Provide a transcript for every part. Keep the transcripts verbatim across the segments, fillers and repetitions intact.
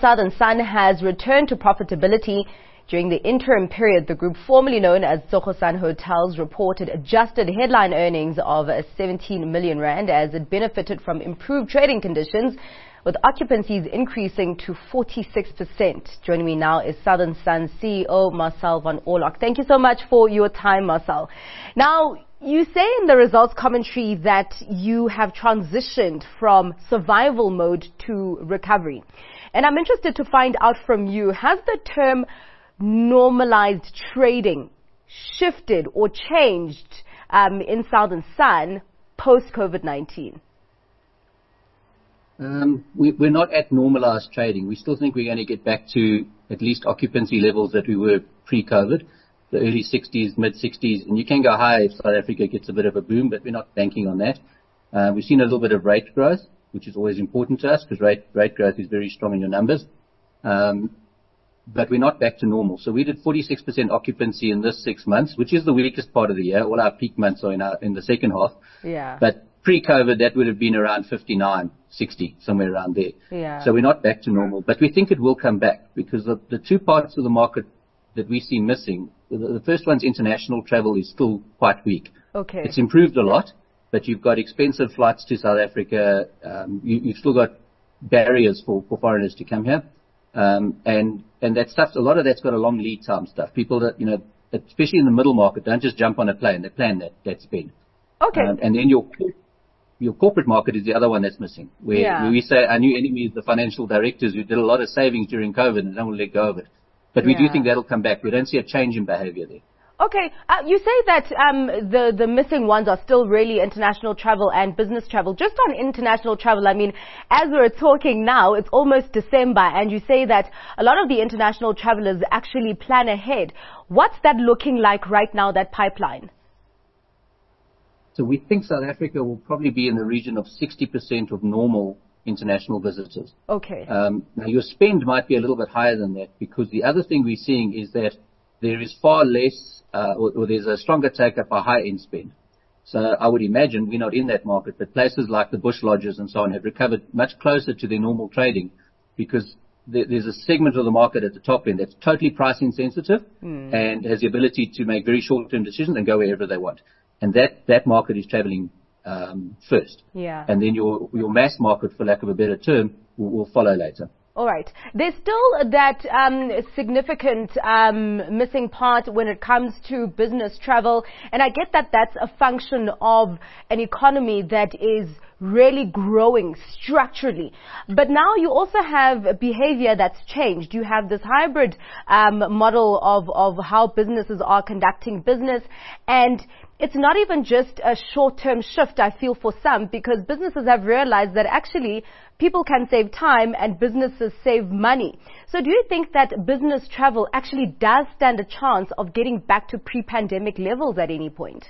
Southern Sun has returned to profitability. During the interim period, the group formerly known as Tsogo Sun Hotels reported adjusted headline earnings of seventeen million rand as it benefited from improved trading conditions, with occupancies increasing to forty-six percent. Joining me now is Southern Sun C E O Marcel van Oorlog. Thank you so much for your time, Marcel. Now, you say in the results commentary that you have transitioned from survival mode to recovery. And I'm interested to find out from you, has the term normalized trading shifted or changed um, in Southern Sun post COVID nineteen? Um, we, we're not at normalized trading. We still think we're going to get back to at least occupancy levels that we were pre-COVID, the early sixties, mid-sixties, and you can go higher if South Africa gets a bit of a boom, but we're not banking on that. Uh, we've seen a little bit of rate growth, which is always important to us because rate, rate growth is very strong in your numbers. Um, but we're not back to normal. So we did forty-six percent occupancy in this six months, which is the weakest part of the year. All our peak months are in, our, in the second half. Yeah. But pre-COVID, that would have been around fifty-nine, sixty, somewhere around there. Yeah. So we're not back to normal. But we think it will come back because the, the two parts of the market that we see missing, the, the first one's international travel is still quite weak. Okay. It's improved a lot, but you've got expensive flights to South Africa. Um, you, you've still got barriers for, for foreigners to come here. Um, and, and that stuff, a lot of that's got a long lead time stuff. People that, you know, especially in the middle market, don't just jump on a plane. They plan that, that spend. Okay. Um, and then your, your corporate market is the other one that's missing. Where, Yeah. where we say our new enemy is the financial directors who did a lot of savings during COVID and don't want to let go of it. But we Yeah. do think that'll come back. We don't see a change in behavior there. Okay, uh, you say that um, the, the missing ones are still really international travel and business travel. Just on international travel, I mean, as we're talking now, it's almost December, and you say that a lot of the international travelers actually plan ahead. What's that looking like right now, that pipeline? So we think South Africa will probably be in the region of sixty percent of normal international visitors. Okay. Um, now, your spend might be a little bit higher than that because the other thing we're seeing is that there is far less, uh, or, or there's a stronger take-up by high-end spend. So I would imagine we're not in that market, but places like the Bush Lodges and so on have recovered much closer to their normal trading because there, there's a segment of the market at the top end that's totally price insensitive mm. and has the ability to make very short-term decisions and go wherever they want. And that, that market is traveling um, first. Yeah. And then your, your mass market, for lack of a better term, will, will follow later. All right. There's still that um, significant um, missing part when it comes to business travel. And I get that that's a function of an economy that is really growing structurally. But now you also have behavior that's changed. You have this hybrid um, model of, of how businesses are conducting business. And it's not even just a short-term shift, I feel, for some, because businesses have realized that actually people can save time and businesses save money. So do you think that business travel actually does stand a chance of getting back to pre-pandemic levels at any point?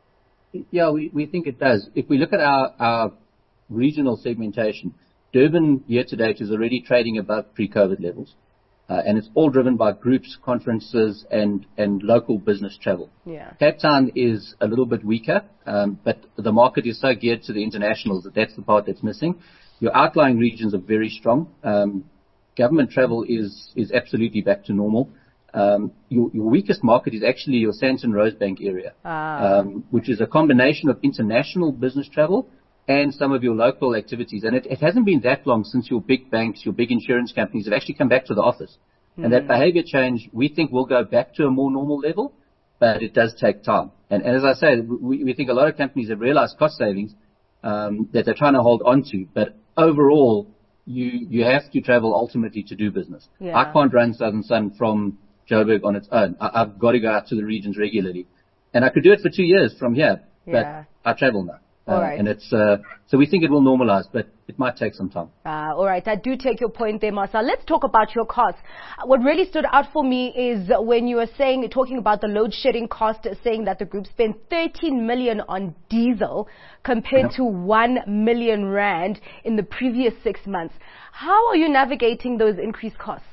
Yeah, we, we think it does. If we look at our, our regional segmentation, Durban year-to-date is already trading above pre-COVID levels. Uh, and it's all driven by groups, conferences, and, and local business travel. Yeah. Cape Town is a little bit weaker, um, but the market is so geared to the internationals that that's the part that's missing. Your outlying regions are very strong. Um, government travel is, is absolutely back to normal. Um, your, your weakest market is actually your Sandton Rosebank area, ah. um, which is a combination of international business travel and some of your local activities. And it, it hasn't been that long since your big banks, your big insurance companies have actually come back to the office. Mm. And that behavior change, we think, will go back to a more normal level, but it does take time. And, and as I say, we, we think a lot of companies have realized cost savings um, that they're trying to hold on to. But overall, you, you have to travel ultimately to do business. Yeah. I can't run Southern Sun from Joburg on its own. I, I've got to go out to the regions regularly. And I could do it for two years from here, yeah. but I travel now. All Uh, right. and it's, uh, so we think it will normalize, but it might take some time. Uh, all right. I do take your point there, Marcel. Let's talk about your costs. What really stood out for me is when you were saying, talking about the load shedding cost, saying that the group spent thirteen million on diesel compared Yeah. to one million rand in the previous six months. How are you navigating those increased costs?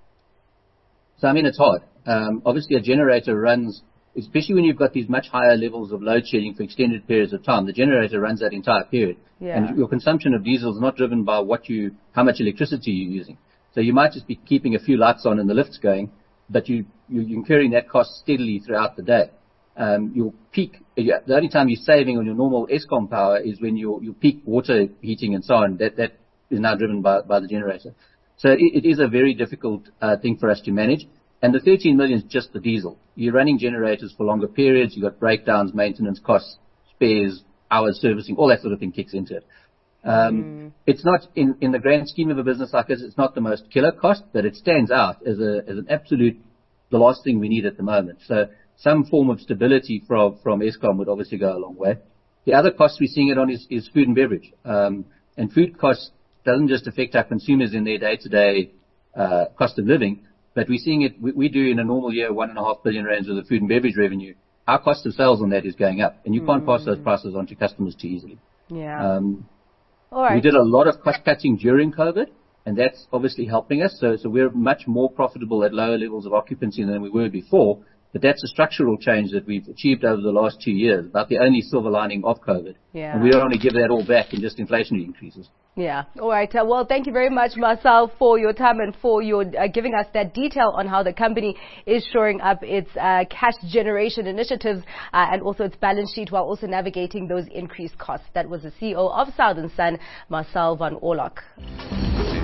So, I mean, it's hard. Um, obviously a generator runs, especially when you've got these much higher levels of load shedding for extended periods of time, the generator runs that entire period. Yeah. And your consumption of diesel is not driven by what you, how much electricity you're using. So you might just be keeping a few lights on and the lifts going, but you, you're incurring that cost steadily throughout the day. Um, your peak, the only time you're saving on your normal Eskom power is when your, your peak water heating and so on, that, that is now driven by, by the generator. So it, it is a very difficult uh, thing for us to manage. And the thirteen million is just the diesel. You're running generators for longer periods. You've got breakdowns, maintenance costs, spares, hours servicing, all that sort of thing kicks into it. Um, mm. It's not, in, in the grand scheme of a business like this, it's not the most killer cost, but it stands out as a, as an absolute, the last thing we need at the moment. So some form of stability from, from Eskom would obviously go a long way. The other cost we're seeing it on is, is food and beverage. Um, and food costs doesn't just affect our consumers in their day-to-day, uh, cost of living, but we're seeing it, we, we do in a normal year, one and a half billion rands of the food and beverage revenue. Our cost of sales on that is going up, and you mm. can't pass those prices on to customers too easily. Yeah. Um, All right. We did a lot of cost cutting during COVID, and that's obviously helping us. So, so we're much more profitable at lower levels of occupancy than we were before. But that's a structural change that we've achieved over the last two years, about the only silver lining of COVID. Yeah. And we don't want to give that all back in just inflationary increases. Yeah. All right. Uh, well, thank you very much, Marcel, for your time and for your uh, giving us that detail on how the company is shoring up its uh, cash generation initiatives uh, and also its balance sheet while also navigating those increased costs. That was the C E O of Southern Sun, Marcel van Oorlog.